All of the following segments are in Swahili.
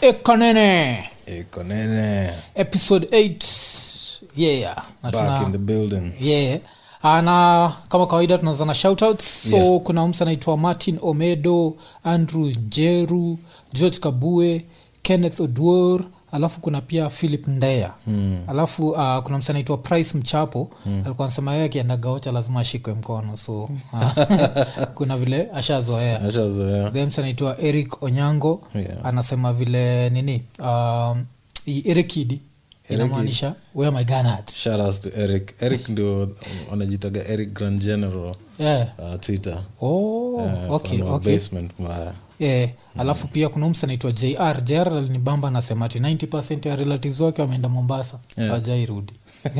Ekonene episode 8 back in the building. Na kama kawaida tunaanza na shoutouts. So kuna mtu anaitwa Martin Omedo, Andrew Njeru, George Kabue, Kenneth Odwor, alafu kuna pia Philip Ndeya. Alafu kuna mtu anaitwa Price Mchapo, alikuwa anasema yeye akienda gaocha lazima ashikwe mkono. So kuna vile ashazoea. Then mtu anaitwa Eric Onyango, anasema vile nini Eric Kidi inamaanisha where my gun at. Shout out to Eric ndio anajitaga Eric Grand General Twitter. Okay. Basement mbaya. Alafu pia kuna mtu anaitwa JR alinibamba, anasema ati 90% ya relatives wake wameenda Mombasa, hawajairudi.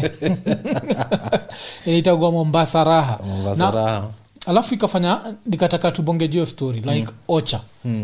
Ilitagwa Mombasa raha. Alafu ikafanya nikataka tubonge hiyo story like Ocha.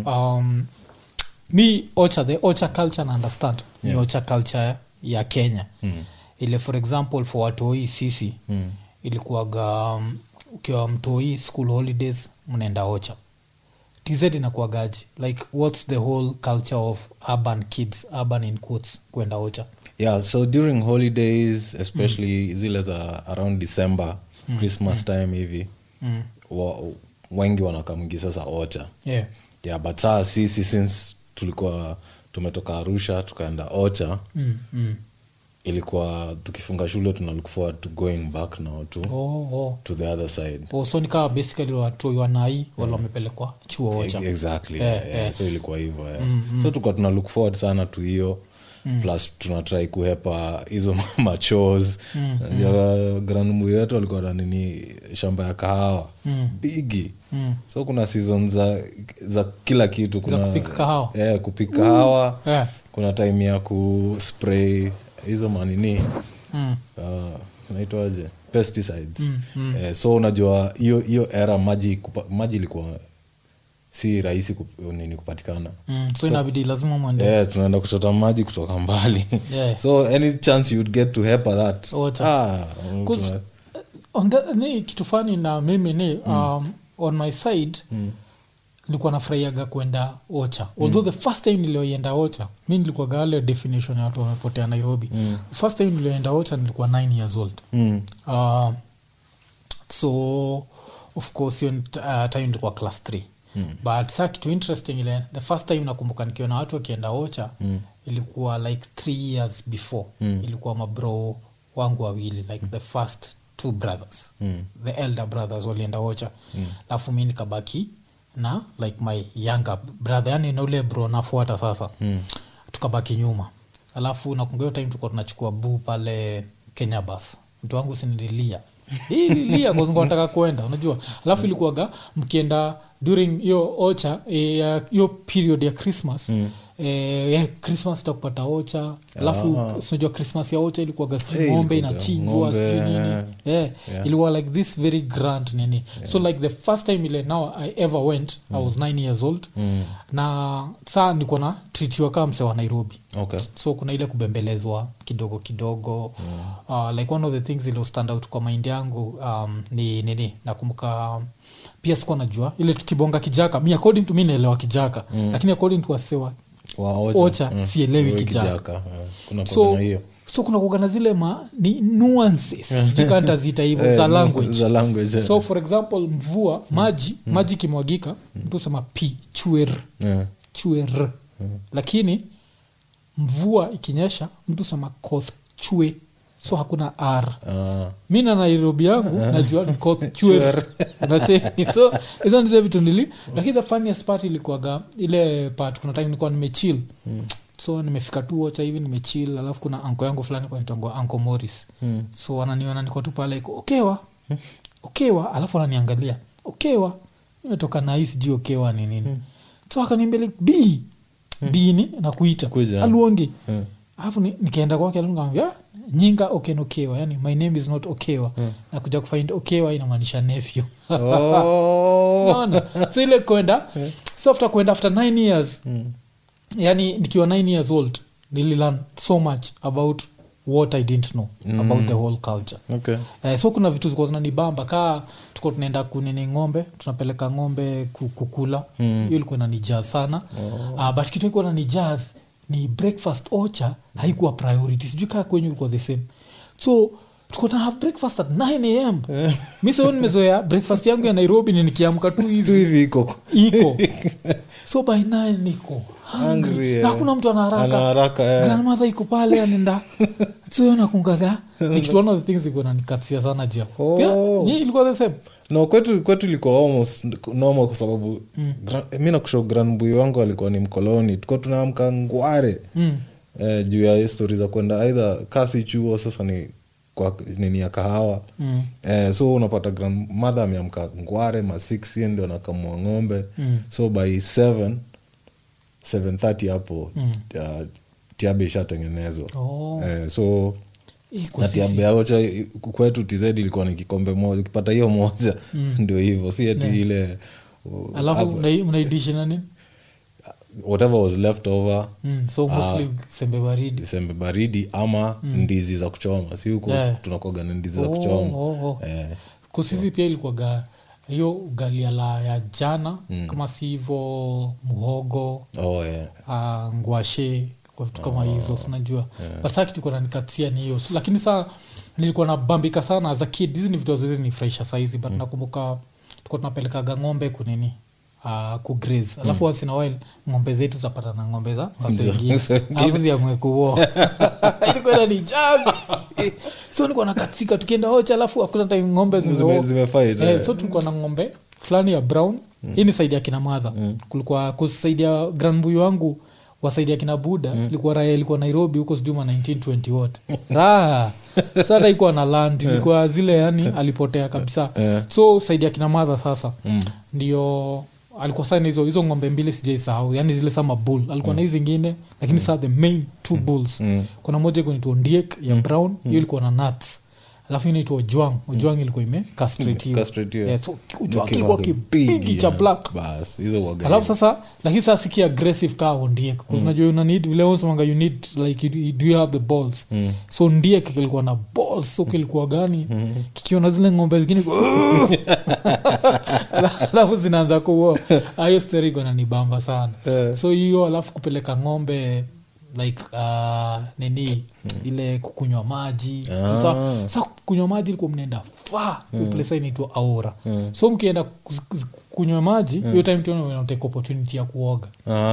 Me Ocha, the Ocha culture na understand. Ni Ocha culture ya Kenya. Ile for example for watoi sisi ilikuwaga ukiwa mtoi school holidays mnaenda Ocha. TZ inakuwagaji like what's the whole culture of urban kids, urban in quotes, kwenda Ocha? So during holidays especially zile za around December, Christmas time hivi wengi wanakamgi sasa Ocha. But saa sisi since tulikuwa tumetoka Arusha tukaenda Ocha, ilikuwa tukifunga shule tuna look forward to going back now to the other side. So nika basically watu wanai wala wamepelekwa chuo Ocha. Exactly. So ilikuwa hivyo. So tulikuwa tuna look forward sana to hiyo. Plus tunatry kuhepa hizo machos. Grandmu yetu alikuwa na nini shamba ya kahawa bigi. So kuna season za kila kitu, kuna kupika kahawa. Kupika kahawa. Kuna time ya kuspray hizo manini naitwaje pesticides. So unajua hiyo era maji ilikuwa si rahisi kupatikana. So inabidi lazima mwende. Tunaenda kuchota maji kutoka mbali. So any chance you'd get to help that. Ni kitu fani na mimi ni on my side nilikuwa nafurahiaga kwenda Ocha. Although the first time nilioenda Ocha, mimi nilikuwa gale definition ya watu wamepotea Nairobi. First time nilioenda Ocha nilikuwa 9 years old. So of course hiyo time nilikuwa class 3. But sa kitu interesting ile the first time nakumbuka nikiona watu wakienda Ocha ilikuwa like 3 years before. Ilikuwa mabro wangu wawili like the first 2 brothers. The elder brothers walienda Ocha. Alafu mimi nikabaki na like my younger brother, yani na ule bro nafuata sasa. Tukabaki nyuma. Alafu nakumbuka time tulikuwa tunachukua buu pale Kenya Bus. Mtu wangu sinililia. Lia kwa sababu nataka kwenda, unajua. Alafu ilikuwaga mkienda during hiyo Ocha hiyo period ya Christmas. Christmas itakupata Ocha. Alafu unajua Christmas ya Ocha ilikuwaga ng'ombe inachinjwa nini. Ilikuwa like this very grand nini. So like the first time ile now I ever went, I was 9 years old. Na saa niko na treatiwa kama mse wa Nairobi. So kuna ile kubembelezwa kidogo. Like one of the things ile stand out kwa mind yangu ni nini, nakumbuka pia sikuwa najua ile tukibonga Kijaka. Me according to me naelewa Kijaka, lakini according to wasewa Ocha sielewi Kijaka. Kuna hiyo. So kuna kugana zile ni nuances nikanta zita hivyo za language. So for example mvua maji kimwagika mtu sema chuer. Lakini mvua ikinyesha mtu sema koth chue. So hakuna r. Mimi na Nairobi yangu najua ni koth chuer. So hizo ndizo vitu nili. Lakini the funniest part ilikuwaga ile part kuna time nilikuwa nimechill. So nimefika tu Ocha hivi nimechill, alafu kuna uncle yangu fulani kwa nitongo Uncle Morris. So ananiona niko tu pale okewa, alafu ananiangalia. Nimetoka na hisi juu okewa ni nini. So akaniambia B ni nakuita Aluongi. Alafu nikaenda kwake aliniambia nyinga Okenokewa, yani my name is not Okewa. Na kuja kufind Okewa inamaanisha nephew. So ile kwenda so after 9 years yani nikiwa 9 years old nililearn so much about what I didn't know about the whole culture. So kuna vitu ziko zinanibamba kaa tuko tunaenda kunini ng'ombe, tunapeleka ng'ombe kukula. Hiyo ilikuwa inanijaz sana. But kitu iko inanijaz ni breakfast Ocha haikuwa priority. Sijui kaa kwenye ulikuwa the same. So tuko na have breakfast at 9 am. Mimi sasa nimezoea breakfast yangu ya Nairobi ni nikiamka tu hivi iko. So by 9 niko hungry. Na hakuna mtu ana haraka. Grandmother iko pale anaenda. So nakungaga. Ni kitu one of the things iko nanikatia sana jia. Ni ilikuwa the same. No, kwetu ilikuwa almost normal kwa sababu mimi nakusho grandboy wangu alikuwa ni mkoloni. Tuko tunaamka ngware. Juu ya history za kwenda either kasi chuo sasa ni kwa nini ya kahawa. So unapata grandmother ameamka ngware ma 6 ndio anakamua ng'ombe. So by 7:30 hapo tiabe ishatengenezwa. So na tiabe ya Ocha kwetu TZ ilikuwa ni kikombe moja. Ukipata hiyo moja ndio hivyo. Si eti ile alafu mnaidishi na nini? Whatever was left over. So mostly sembe baridi ama ndizi za kuchoma. Si huko tunakoga na ndizi za kuchoma. Kwa sisi pia ilikuwa hiyo galia ya jana kama si hivyo muhogo. Ngwashe kwa vitu kama hizo unajua. But sasa kitu kuna nikatia ni hiyo. Lakini sasa nilikuwa nabambika sana as a kid. Hizi ni vitu zote ni fresh size but nakumbuka tulikuwa tunapeleka ng'ombe kunini kugraze. Alafu once in a while ng'ombe zetu zapata na ng'ombe za wengine. Hapo ya mwekuo. Ilikuwa ni jazz. So nilikuwa nakatika tukienda Ocha alafu hakuna time ng'ombe zimefight. So tulikuwa na ng'ombe fulani ya brown. Hii ni side ya kina mother. Kulikuwa kusaidia grandboy wangu wasaidia kina Buda ilikuwa raya ilikuwa Nairobi huko sijuma 1920 what. Raha. Sasa ilikuwa na land ilikuwa zile yani alipotea kabisa. So saidia kina mother sasa. Ndio alikuwa sana hizo ng'ombe mbili sijaisahau. Yani zile sama bull. Alikuwa na hizo zingine lakini sasa the main 2 bulls. Kuna moja inaitwa Ndiek ya brown, hiyo ilikuwa na nuts. Alafu inaitwa Ojwang ilikuwa castrate. So Ojwang ilikuwa kibigi cha black. Bas, hizo waga. Alafu sasa lakini sasa siki aggressive ka Ndiek. Kwa unajua una need vile unasema you need like do you have the balls. So Ndiek kilikuwa na balls so kilikuwa gani? Kikiona zile ng'ombe zingine alafu zinaanza kuwa hiyo story gonna nibamba sana. So hiyo alafu kupeleka ng'ombe like nini ile kukunywa maji. Sasa kukunywa maji ilikuwa mnaenda place inaitwa Aura. So mkienda kunywa maji hiyo time tu una take opportunity ya kuoga.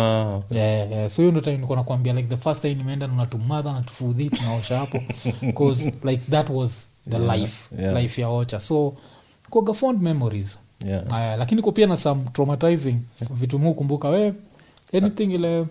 So hiyo ndio time nilikuwa nakwambia like the first time nimeenda na tumadha na tufudhi tunaosha hapo because like that was the life ya Ocha. So kwa fond memories. Lakini kwa pia na some traumatizing vitu kumbuka wewe anything ile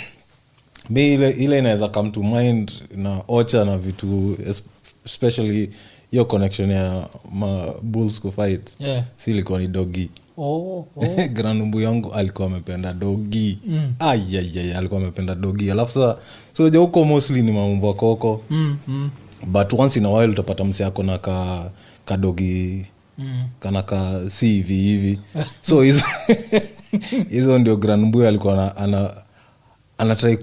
ile inaweza come to mind na Ocha na vitu especially your connection ya bulls ku fight. Si ilikuwa ni doggy. Grandmboy yangu alikuwa amependa doggy. Alikuwa amependa doggy. Alafu sasa so huko mostly ni mambo ya koko. But once in a while utapata msi yako na ka doggy kana ka hivi. So hizo ndio Grandmboy alikuwa anatrai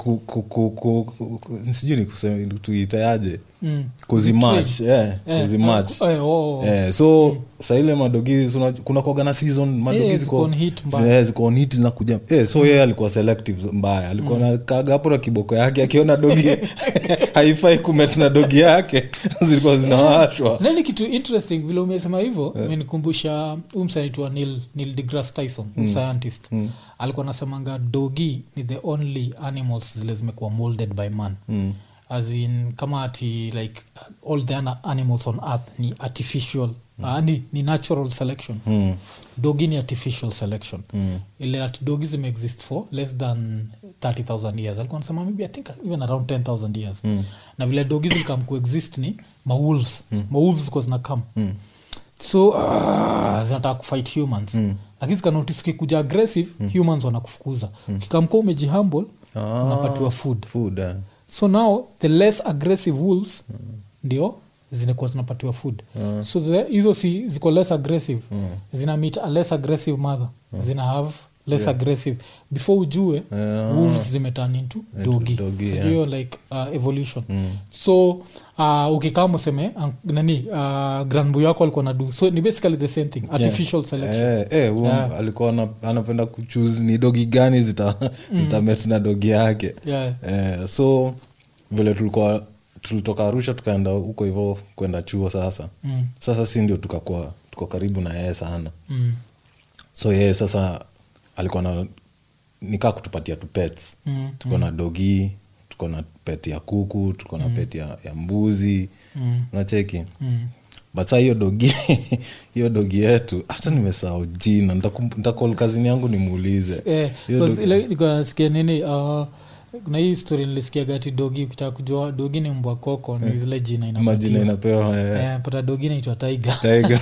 sijui ni kusema tuitayaje kuzimatch kuzimatch so saa ile madogi kuna kuoga na season madogi ziko on hit zinakuja so yeye alikuwa selective mbaya alikuwa na kaga hapo na kiboko yake akiona dogi haifai kumet na dogi yake zilikuwa zinawashwa. Nani kitu interesting vile umesema hivyo imenikumbusha msanaitwa Neil deGrasse Tyson scientist. Alikuwa anasemanga dogi ni the only animals zile zimekuwa molded by man. As in kama ati like all the animals on earth ni artificial ni natural selection. Dogi ni artificial selection. Ile ati dogi zime exist for less than 30,000 years. Alikuwa anasema maybe I think even around 10,000 years. Na vile dogi zikam coexist ni wolves kwa zinakam. So zinataka kufight humans. Lakini zika notice ukikuja aggressive humans wanakufukuza. Ukikamko umejihumble unapatiwa food. So now the less aggressive wolves ndio zinakuwa zinapatiwa food. So hizo si ziko less aggressive zina meet a less aggressive mother zina have less aggressive before ujue wolves zimeturn into doggy so hiyo like evolution so ukikama useme nani grandbu yako alikuwa na do so ni basically the same thing artificial selection alikuwa anapenda kuchoose ni dogi gani zitamet na dogi yake so vile tulitoka Arusha tukaenda huko hivyo kwenda chuo sasa si ndio tuko karibu na yeye sana so yeye sasa alikuwa na nikaa kutupatia tu pets tuko na dogi tuko na pet ya kuku tuko na pet ya mbuzi unacheki but sasa hiyo dogi yetu hata nimesahau jina nitakol kazini yangu nimuulize ile niko nasikia nini kuna hii story nilisikia gati dogi ukitaka kujua dogi ni mbwa koko ni zile jina inapewa pata dogi inaitwa tiger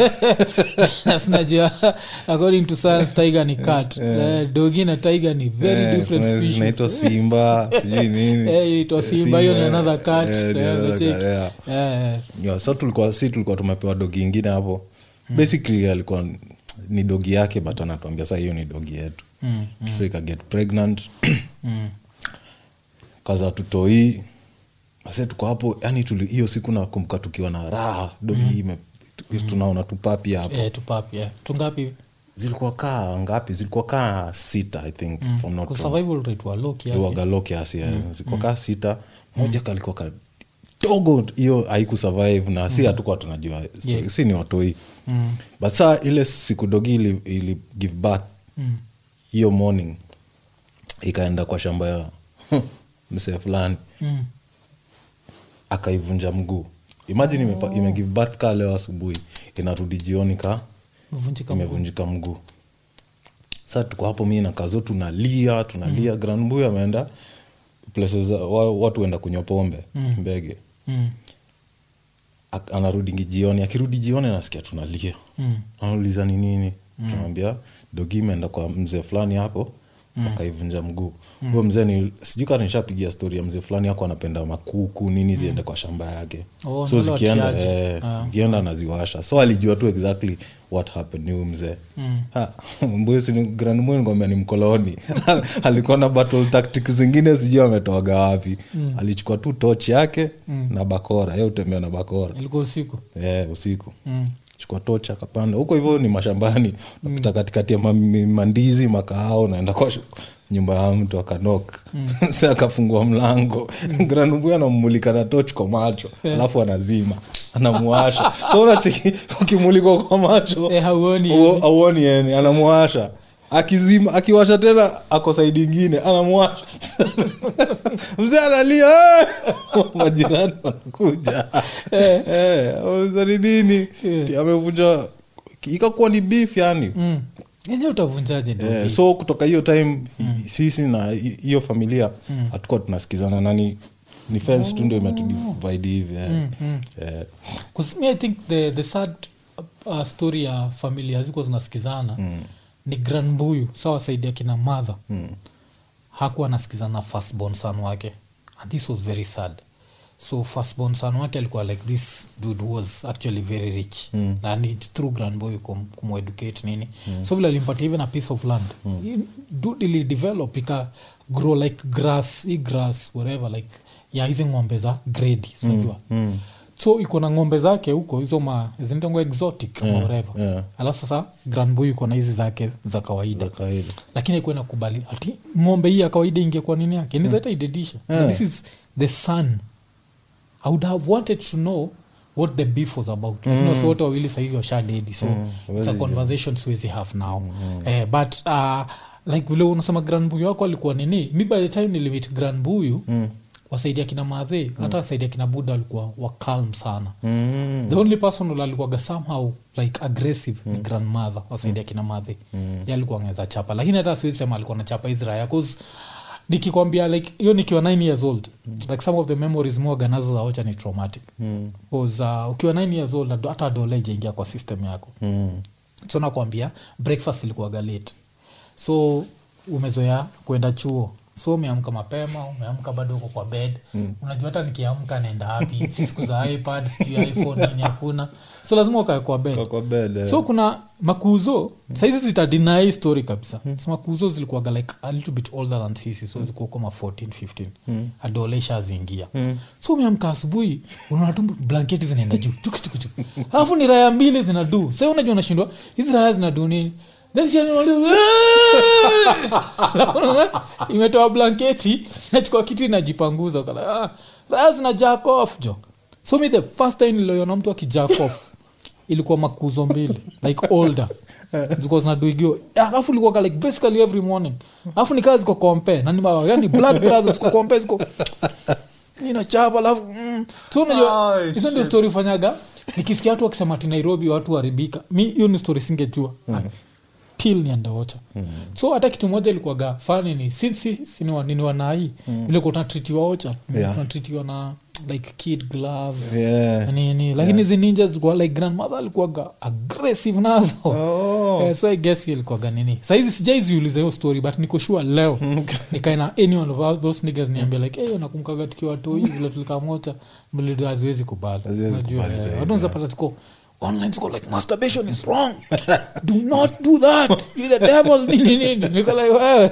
sinajua according to science tiger ni cat dogi na tiger ni very different species inaitwa simba sijui nini inaitwa simba hiyo ni another cat so tulikuwa tumepewa dogi ingine hapo basically alikuwa ni dogi yake but anatuambia sasa hiyo ni dogi yetu so ika get pregnant kaza tutoi ase tuko hapo yani hiyo siku nakumbuka tukiwa na raha dogi tunaona tupapi hapo tupapi tungapi zilikuwa ngapi zilikuwa 6 I think from not survival rate wa low kiasi zilikuwa 6 moja kalikuwa dogo hiyo haiku survive na si hatukuwa tunajua si ni watoi but saa ile siku dogi ili give birth hiyo morning ikaenda kwa shamba ya msee fulani akaivunja mguu imagine imegive birth ka leo asubuhi inarudi jioni imevunjika mguu sasa tuko hapo mimi na kazo tunalia grandboy ameenda places watu waenda kunywa pombe mbege anarudi jioni akirudi jioni nasikia tunalia anauliza ni nini tunamwambia dogi imeenda kwa mzee fulani hapo akaivunja mguu huyo mzee ni sijui kama nishapigia story ya mzee fulani yako anapenda makuku nini ziende kwa shamba yake so zikienda anaziwasha so alijua tu exactly what happened huyo mzee mboyo si grandmother ngombe ni mkoloni alikuwa na battle tactics zingine sijui ametoaga wapi alichukua tu torch yake na bakora yeye utembea na bakora ilikuwa usiku usiku chukua tocha akapanda huko hivyo ni mashambani napita katikati ya mandizi makao naenda kwa nyumba ya mtu akanok sasa akafungua mlango grandmother anammulika na torch kwa macho alafu anazima anamuasha so unachiki ukimulika kwa macho hauoni yani anamuasha akizima akiwasha tena ako side nyingine anamuasha mzee analia majirani wanakuja nini amevunja ikakuwa ni beef yani yenyewe utavunjaje ndio so kutoka hiyo time sisi na hiyo familia hatukuwa tunasikizana nani ni fence tu ndio imetudivide hivi cuz I think the sad story ya familia ziko zinasikizana ni grandbuyu sawa saidia kina mother hakuwa anasikizana firstborn son wake and this was very sad so firstborn son wake alikuwa like this dude was actually very rich and it through grandboy kumueducate nini so vile alimpatia even a piece of land dude ili develop ika grow like grass whatever like ya hizi ng'ombe za grade unajua so iko na ng'ombe zake huko hizo zinaitwa exotic ama whatever alafu sasa grandboy iko na hizi zake za kawaida lakini iko inakubali ati ng'ombe hii ya kawaida ingekuwa nini yake ni zaita idedisha this is the son. I would have wanted to know what the beef was about. You know, so what wawili sahivi washadedi so it's a conversation siwezi have now but like vile unasema grandbuyu wako alikuwa nini mi by the time nilimit grandbuyu wasaidia kina madhe hata wasaidia kina buda walikuwa wa calm sana the only person who alikuwa somehow like aggressive ni grandmother wasaidia kina madhe yeye alikuwa angeza chapa lakini hata siwezi sema alikuwa anachapa Israel cause nikikwambia like hiyo nikiwa 9 years old like some of the memories more ganazo za ocha ni traumatic cause ukiwa 9 years old hata dole ingia kwa system yako so nakwambia breakfast ilikuwa late so umezoea kwenda chuo so umeamka mapema, umeamka bado uko kwa bed. Unajua hata nikiamka naenda wapi? Si siku za iPad, siku ya iPhone nini hakuna. So lazima ukae kwa bed. So kuna makuzo saizi zita deny story kabisa. So makuzo zilikuwa like a little bit older than sisi, so zilikuwa kama 14 15. Adolesha zingia. So umeamka asubuhi unaona tu blanketi zinaenda juu. Alafu ni raya mbili zinadu. Sasa unajua unashindwa hizi raya zinadu nini? Imetoa blanketi nachukua kitu inajipanguza kala raz na jack off jo. So me the first time niliona mtu akijack off ilikuwa makuzo mbili like older because na doigio alafu ilikuwa like basically every morning. Alafu ni kazi kwa compare na ni yani blood brothers kwa compare ziko ina chapa alafu so unajua hizo ndio story fanyaga nikisikia watu wakisema ati Nairobi watu haribika. Mimi hiyo ni story singejua. Till nienda watcha. So hata kitu moja ilikuwa funny ni since nini wanai ile kwa tunatreatiwa watcha. Tunatreatiwa na like kid gloves. Nini lakini hizo ninjas zilikuwa like grandmother alikuwa aggressive nazo. So I guess ilikuwa nini. Sasa hizi sijaiziuliza hiyo story but niko sure leo nikaina anyone of those niggas niambia like hey nakumbuka tukiwa toi vile tulikamota mlido haziwezi kubali. Unajua unaweza pata tuko online school like masturbation is wrong. Do not do that. You're the devil. Niko like wewe.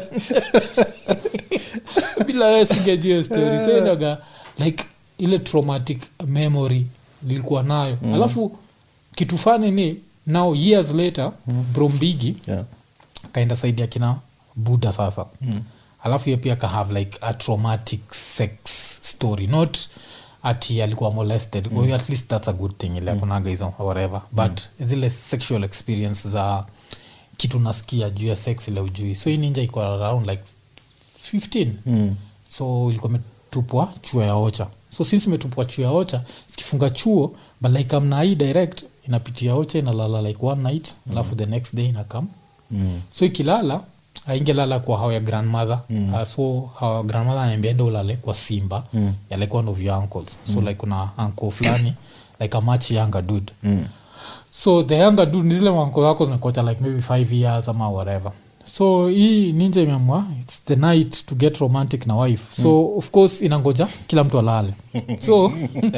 Bila singejua story. So ndoga like ile traumatic memory nilikuwa nayo. Alafu kitu fani ni now years later Brombigi kaenda saidi ya kina Buddha sasa. Alafu yeye pia ka have like a traumatic sex story, not ati alikuwa molested. Well, at least that's a good thing. Ile kunaga hizo whatever. But zile sexual experience za kitu nasikia juu ya sex ile ujui. So hii ninja iko around like 15. So ilikuwa metupwa chuo ya Ocha. So since metupwa chuo ya Ocha, sikifunga chuo but like amna hii direct inapitia Ocha inalala like one night alafu the next day inakam. So ikilala aingelala kwa hao ya grandmother. So hao grandmother ananiambia ndo ulale kwa Simba ya like one of your uncles. So like kuna uncle fulani like a much younger dude. So the younger dude zile uncle wako zinakocha like maybe 5 years ama whatever. So hii ninja imeamua it's the night to get romantic na wife. So of course inangoja kila mtu alale. So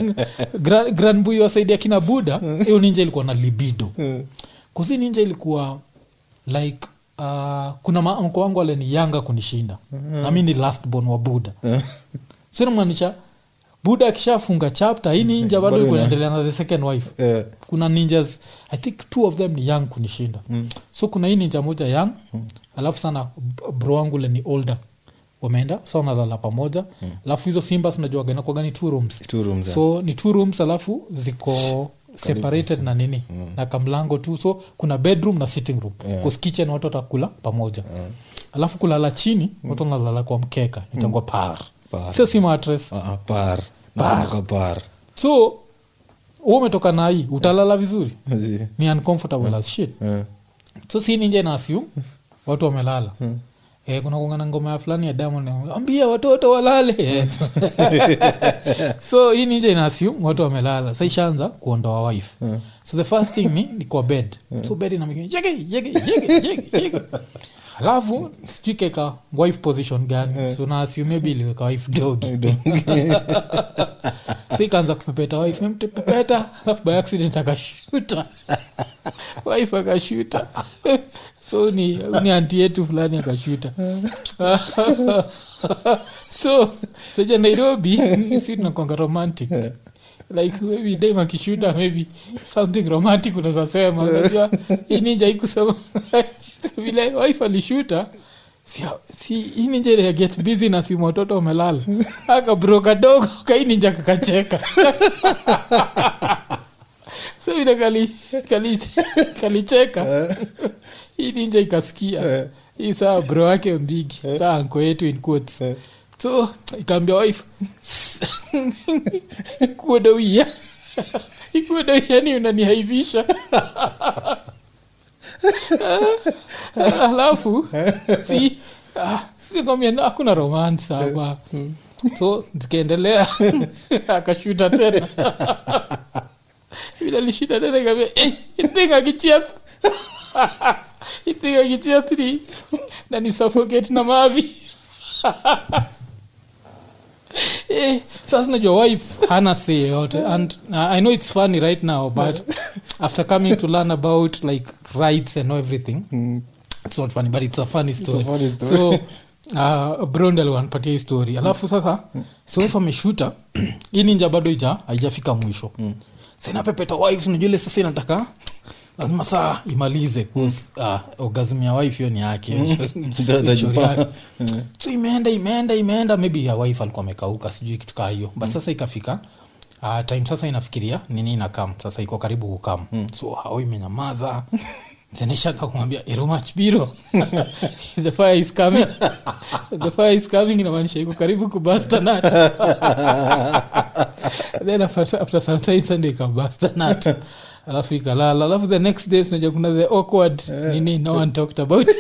grand boy wasaidia kina Buddha hiyo ninja ilikuwa na libido. Kuzi ninja ilikuwa like kuna maanko wangu wale ni yanga kunishinda. Na mimi ni last born wa Buddha. So inamaanisha Buddha akishafunga chapter hii ninja bado yuko anaendelea na the second wife. Kuna ninjas I think 2 of them ni young kunishinda. So kuna hii ninja moja young alafu sana bro wangu le ni older. Wameenda so wanalala pamoja. Alafu hizo Simba unajua gani kwa gani 2 rooms. So ni 2 rooms alafu ziko separated na nini na kamlango tu. So kuna bedroom na sitting room. Kwa kitchen watu watakula pamoja. Alafu kulala chini watu wanalala kwa mkeka itangwa par. Sio si mattress. Par. So umetoka na hii utalala vizuri. Ni uncomfortable as shit. So si ninja na assume watu wamelala. Kuna kungana ngoma ya fulani ya Diamond ambia watoto walale. So hii ninja ina assume watu wamelala. Sasa ishaanza kuondoa wife. So the first thing ni kwa bed. So bed inamwambia jege. Alafu sijui ka wife position gani. So na assume maybe iliweka wife dog. So ikaanza kupepeta wife mtepeta alafu by accident akashuta. Wife akashuta. So ni auntie yetu fulani akashuta. So sasa Nairobi si tunakuanga romantic. Like maybe dem akishuta maybe something romantic unaweza sema. Unajua hii ninja ikusema vile wife alishuta si hii ninja ile get busy na simu watoto wamelala. Aka broka dogo kai ninja kakacheka. So ile kalicheka. Hii ninja ikasikia. Hii saa bro wake mbigi. Saa anko yetu in quotes. So ikaambia wife kuodowia. Ikuodowia ni unanihaibisha. Alafu si ngomia hakuna romance hapa. So zikaendelea akashuta tena. Vile alishuta tena kaambia itinga kichia. Itinga kichia 3 na ni suffocate na mavi. Sasa najua wife hana say yote. And I know it's funny right now, but after coming to learn about like rights and everything, it's not funny, but it's a funny story. So Brondel wanapatia hii story. Alafu sasa so wife ameshuta hii ninja bado haijafika mwisho. Sasa pepeta wife unajua ile sasa inataka lazima saa imalize cause orgasm ya wife hiyo ni yake. So imeenda maybe ya wife alikuwa amekauka sijui kitu kama hiyo. But sasa ikafika time sasa inafikiria nini inakam. Sasa iko karibu kukam. So hao imenyamaza. Tenesha kumwambia Eromach biro. The fire is coming inamaanisha iko karibu kubasta nut. Then after some time Sunday kabasta nut. Alafu ikalala. Alafu the next day unajua kuna the awkward nini no one talked about.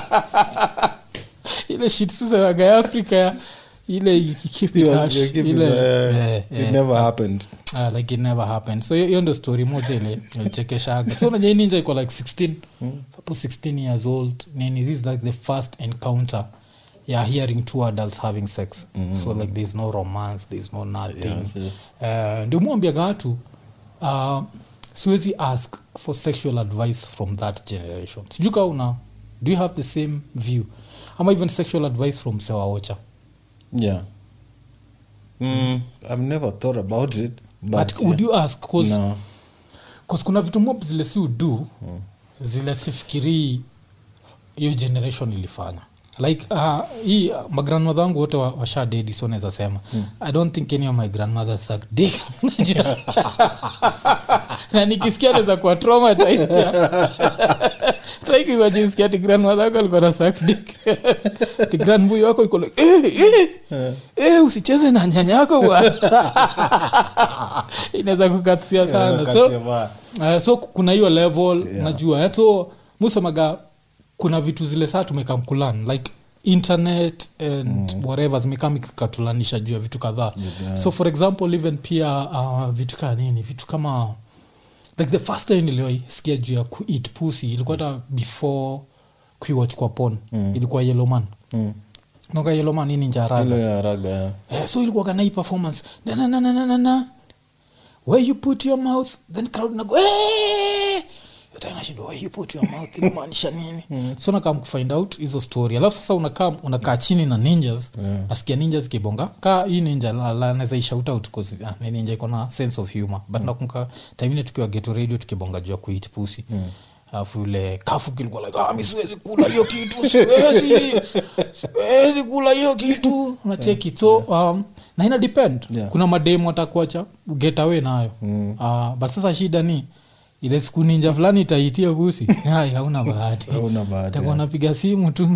Ile shit sasa ya Africa ile keep it hush. It never happened. Like it never happened. So hiyo ndio story moja ile chekeshaga. So unajua ninja iko like 16 years old. Nini this is like the first encounter hearing two adults having sex. So like there's no romance, there's no nothing. Ndio mwambia watu siwezi ask for sexual advice from that generation. Sijuka do you have the same view? Ama even sexual advice from Sewa Ocha? Yeah. I've never thought about it. But would you ask? Because kuna vitu mob zile si udu zile sifikiri hiyo generation ilifanya. Like hii magrandmother wangu wote washa dedi so naweza sema I don't think any of my grandmothers suck dick. Na nikisikia naweza kuwa traumatized. Try kuimagine sikia ti grandmother wako alikuwa na suck dick. Ti grandboy wako iko like usicheze na nyanya yako bwana. Inaweza kukatia sana. So kuna hiyo level najua. So musemaga kuna vitu zile saa tumekamkulan like internet and whatever zimekatulanisha juu ya vitu kadhaa. So for example even pia vitu kama nini vitu kama like the first time nilisikia juu ya eat pussy ilikuwa hata before kuwatch kwa porn. Ilikuwa Yellow Man. Noga Yellow Man nini njaraga. So ilikuwa kana hii performance na where you put your mouth then crowd na go utanashindo where you put your mouth inamaanisha nini. So nakam kufind out hizo story. Alafu sasa unakaa chini na ninjas. Nasikia ninjas kibonga hii ninja anaweza shout out cause ninja iko na sense of humor. But nakumbuka time ile tukiwa Ghetto Radio tukibonga juu ya kueat pussy. Alafu ile kafu kilikuwa like mimi siwezi kula hiyo kitu siwezi kula hiyo kitu unacheki. So na ina depend. Kuna mademo atakuacha get away nayo. But sasa shida ni ile siku ninja fulani itaitia busi. Hauna bahati. Takuwa napiga simu tu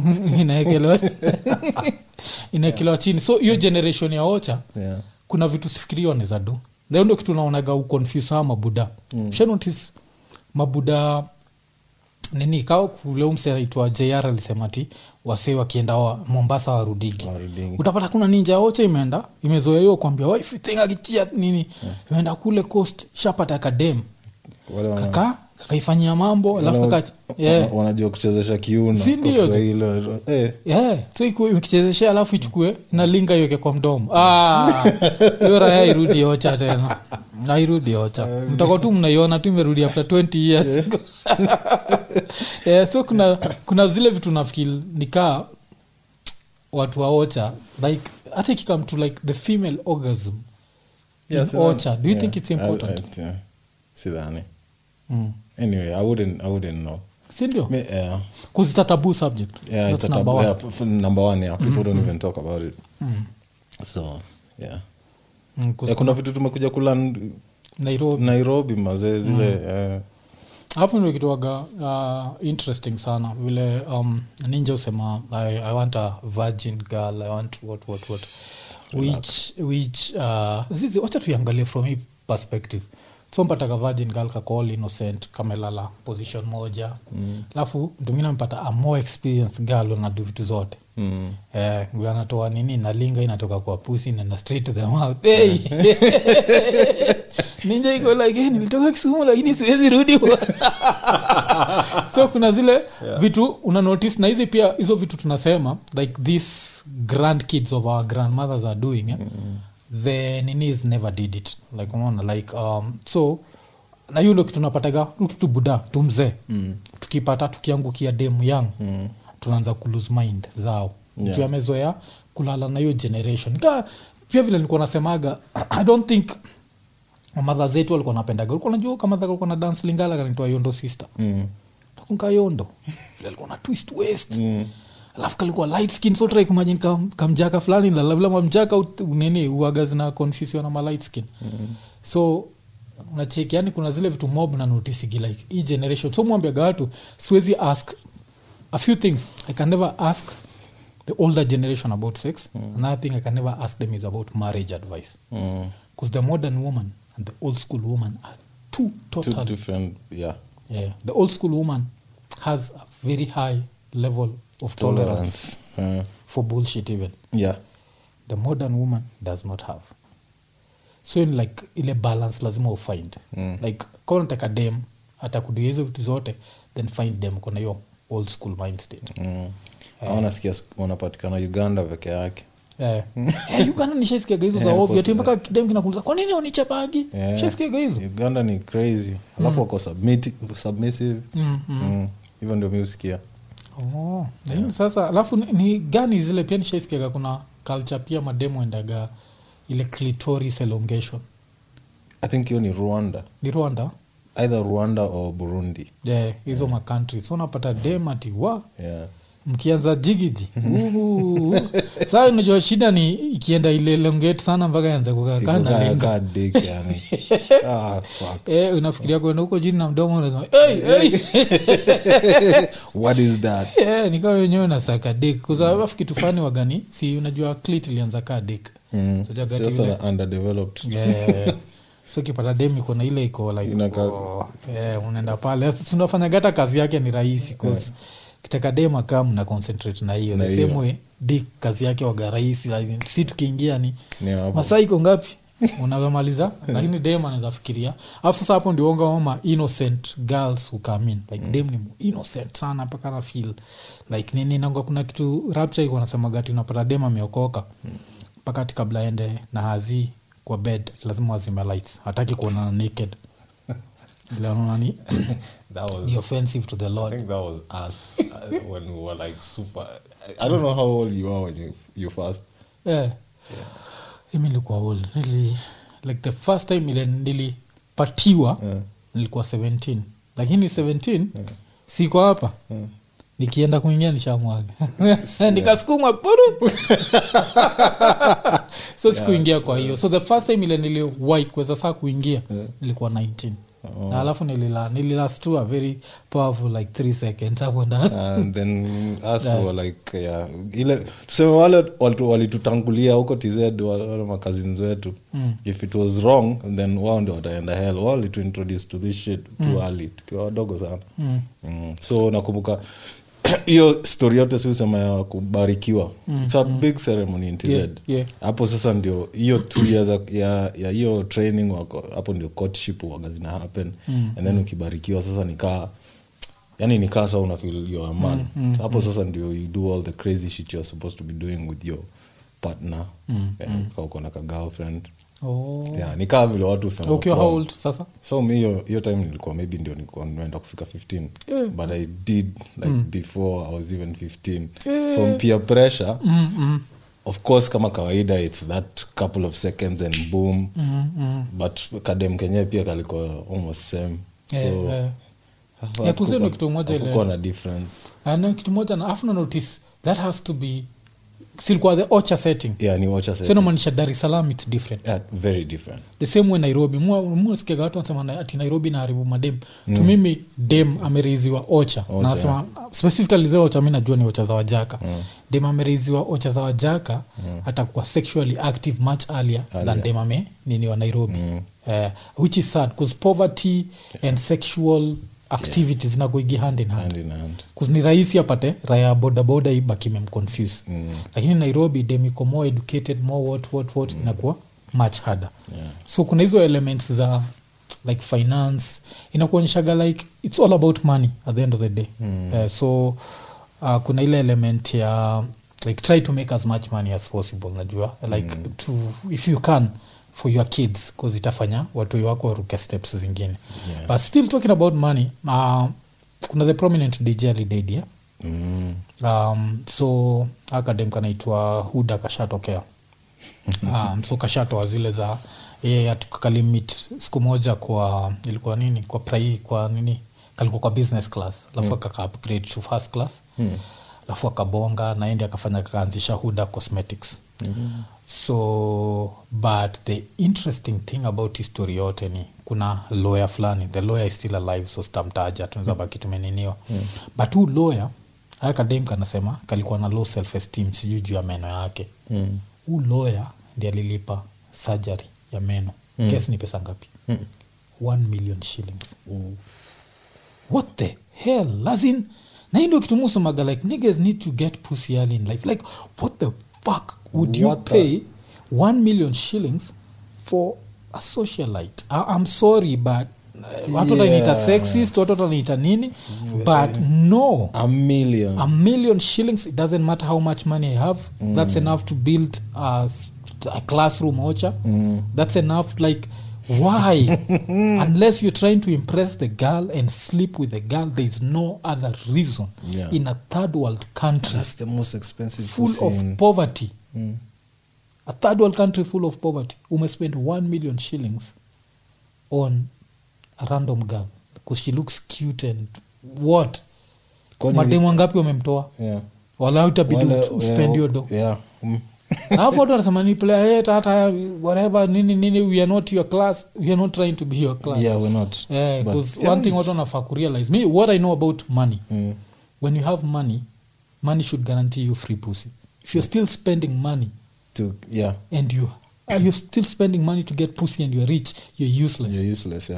inaekelewa chini. So hiyo generation ya Ocha kuna vitu sifikiria wanaweza do. Ndio kitu naonaga uconfuse ama mabuda. Notice mabuda nini kao kule mse anaitwa JR alisema ati wase wakienda Mombasa warudiki. Utapata kuna ninja Ocha imezoea hiyo kwambia wife thing akitia nini imeenda kule coast shapata academy kaifanyia mambo alafu wanajua kuchezesha kiuno kwa Kiswahili. So ikichezesha alafu ichukue na linga yoke kwa mdomo. Hiyo raya irudi Ocha tena. Na irudi Ocha. Mtako tu mnaiona tu imerudi after 20 years. So kuna zile vitu nafikiri nikaa watu wa Ocha like hata ikikam to like the female orgasm. Ocha, do you think it's important? Sidhani. Anyway, I wouldn't know. Sindio? Because it's a taboo subject. Yeah, that's it's number one. Number one, yeah. People don't even talk about it. So, yeah. Kuna vitu tumekuja kula Nairobi mazee zile. Alafu ndio kituaga interesting sana. Vile ninja usema I want a virgin girl, I want what. Which zizi wacha tuangalie from his perspective. So mpata ka virgin girl ka call innocent kamelala position moja. Alafu mtu mwingine mpata a more experienced girl na do vitu zote. Anatoa nini na linga inatoka kwa pussy na straight to the mouth. ninja iko like hey, nilitoka Kisumu lakini siwezi rudi. So kuna zile vitu una notice, na hizi pia hizo vitu tunasema like these grandkids of our grandmothers are doing the ninis never did it, like unaona like so na hiyo ndio kitu tunapataga tu buda tumzee tukipata tukiangukia demu young tunaanza ku lose mind zao juu amezoea kulala na hiyo generation. Pia vile nilikuwa nasemaga I don't think mother zetu walikuwa napendaga, ulikuwa unajua kama mother alikuwa na dance Lingala kanitoa Yondo sister takunka Yondo alikuwa na twist waist alafu kalikuwa light skin, so try kumagine kamjaka fulani la labda mamjaka nini uaga na confuse na light skin so unacheki, yani kuna zile vitu mob na notice like hii generation. So mwambia watu siwezi ask a few things. I can never ask the older generation about sex. Another thing I can never ask them is about marriage advice. Because the modern woman and the old school woman are two different. Yeah. The old school woman has a very high level of tolerance for bullshit even. Yeah. The modern woman does not have. So in like ile balance lazima ufind. Like kama unataka dem atakudia hizo vitu zote, then find dem kuna hiyo old school mind state. Nasikia wanapatikana Uganda peke yake. Uganda nishaisikia hizo za ovyo tu mpaka dem kinakuuliza kwa nini unichapagi? Nishaisikia hizo. Uganda ni crazy. Alafu wako submissive. Hivyo ndio mimi usikia. Sasa alafu ni gani zile pia nishaisikia kuna culture pia mademo endaga ile clitoris elongation. I think hiyo ni Rwanda. Ni Rwanda? Either Rwanda or Burundi. Hizo ma countries. So unapata dem ati mkianza jigiji. Sasa unajua shida ni ikienda ile elongate sana mpaka yanza kukaa na lenga. Yani. Fuck. Unafikiria kwenda huko jini na mdomo unasema hey. What is that? Nikawa wenyewe na saka dick. Kwa sababu kitu fani wagani si unajua clit ilianza kaa dick. So underdeveloped. So kipata dem iko na ile iko like unaenda pale tunafanya gata kazi yake ni rahisi cause kitaka dem akam na concentrate na hiyo the same way dick kazi yake waga rahisi, like si tukiingia ni masaa iko ngapi unamaliza lakini dem anaweza fikiria. Alafu sasa hapo ndio mama innocent girls who come in like dem ni innocent sana mpaka na feel like nini nango kuna kitu rapture iko nasema gati unapata dem ameokoka mpaka kabla ende na hazi kwa bed lazima wazime lights, hataki kuona naked. Bila nani that was offensive to the Lord. I think that was us when we were like super. I don't know how old you are when you fast. Mimi nilikuwa old really, like the first time ile nilipatiwa nilikuwa 17, lakini 17 siko hapa nikienda kuingia nishamwaga nikasukuma puru so sikuingia. Kwa hiyo so the first time ile niliwahi kuweza saa kuingia nilikuwa 19 na alafu nililast to a very powerful like 3 seconds hapo ndani and then us were like ile tuseme wale walitutangulia huko TZ wale makazins wetu if it was wrong then wao ndio wataenda hell, wale to introduce to this shit too early tukiwa wadogo sana. So nakumbuka hiyo story yote si usema ya kubarikiwa. It's a big ceremony in TZ. Hapo sasa ndio hiyo 2 years ya hiyo training wako hapo ndio courtship wagazina happen and then ukibarikiwa sasa nikaa sasa una feel you're a man. Hapo sasa ndio you do all the crazy shit you're supposed to be doing with your partner. Kwa uko na girlfriend. Nikaa vile watu usema. Okay, how old sasa? So hiyo time nilikuwa maybe ndio nilikuwa naenda kufika 15 but I did like before I was even 15 from peer pressure. Of course kama kawaida it's that couple of seconds and boom. But kadem Kenya pia kalikuwa almost same. So kusema kitu moja ile kuna difference. Ana kitu moja na afu na notice that has to be silikuwa the Ocha setting. Ni Ocha setting. So no maanisha Dar es Salaam it's different. Very different. The same way Nairobi. Sikia watu wanasema ati Nairobi na haribu madem. To mimi dem amereiziwa Ocha. Na nasema specifically zao Ocha mimi najua ni Ocha za Wajaka. Dem amereiziwa Ocha za Wajaka atakuwa sexually active much earlier than dem nini wa Nairobi. Which is sad because poverty and sexual activities na goigi hand in hand. Because ni rahisi apate raya boda ibaki memconfuse. Lakini Nairobi dem iko more educated, more what inakuwa much harder. So kuna hizo elements za like finance inakuonyeshaga like it's all about money at the end of the day. So kuna ile element ya like try to make as much money as possible, najua like to if you can for your kids, because itafanya watu wako waruke steps zingine. But still talking about money, kuna the prominent DJ alidedi, yeah? So academic kanaitwa Huda kashatokea. So kashatoa zile za tukakalimit siku moja kwa ilikuwa nini kwa nini kalikuwa kwa business class, alafu akaka upgrade to first class, alafu akabonga na yeye akafanya kaanzisha Huda Cosmetics. So but the interesting thing about history yote ni kuna lawyer fulani, the lawyer is still alive, so stamtaja tunaweza baki tumeniniwa. But who lawyer academic anasema kalikuwa na low self esteem sijui juu ya meno yake. Who lawyer ndiye alilipa surgery ya meno. Guess ni pesa ngapi? 1 million shillings. What the hell? As in, na ndio kitu muso maga like niggas need to get pussy early in life. Like what the fuck would you pay 1 million shillings for a socialite? I'm sorry, but watu wanaita sexist, watu wanaita nini, but no, a million shillings, it doesn't matter how much money I have. That's enough to build a classroom ocha. That's enough. Like why? Unless you're trying to impress the girl and sleep with the girl, there is no other reason. In a third world country, that's the most expensive full of poverty. A third world country full of poverty, spend 1 million shillings on a random girl because she looks cute and what? Mademu wangapi wamemtoa? Wala utabidi spend your do. Alafu watu wanasema ni player hata whatever nini we are not your class, we are not trying to be your class. We're not. Because one thing watu wanafaa kurealize, me what I know about money, when you have money should guarantee you free pussy. If you're still spending money to and you're still spending money to get pussy and you're rich, you're useless.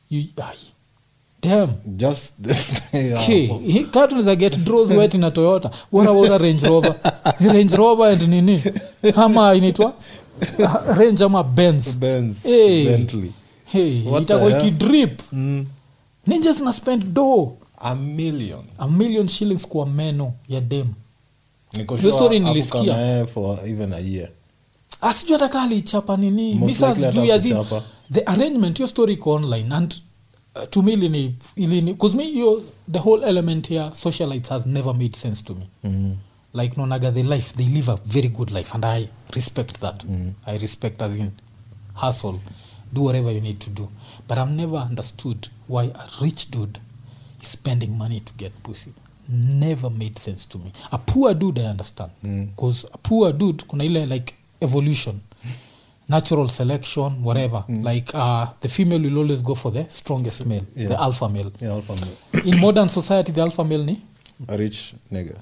Damn. Just okay. Car tunaweza get draws wet na Toyota. What about a Range Rover? Range Rover and nini? Ama inaitwa Range ama Benz. Bentley. Itakuwa ikidrip. Ninjas na spend dough. 1 million shillings kwa meno ya dem. Niko sure story nilisikia for even a year. Asijua takali chapa nini? Misas juu ya the arrangement, your story iko online, and to me ilini because me the whole element here socialites has never made sense to me. Like nonaga the life they live a very good life, and I respect that. I respect as in hustle, do whatever you need to do, but I've never understood why a rich dude is spending money to get pussy. Never made sense to me. A poor dude I understand, because a poor dude kuna ile like evolution, natural selection, whatever. Like the female will always go for the strongest male, the alpha male. In modern society, the alpha male ni a rich nigga.